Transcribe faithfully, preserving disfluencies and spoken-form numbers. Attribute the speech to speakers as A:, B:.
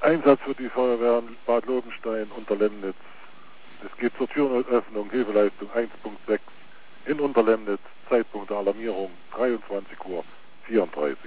A: Einsatz für die Feuerwehr Bad Lobenstein Unterlemnitz. Es geht zur Türöffnung, Hilfeleistung eins Punkt sechs in Unterlemnitz, Zeitpunkt der Alarmierung dreiundzwanzig Uhr vierunddreißig.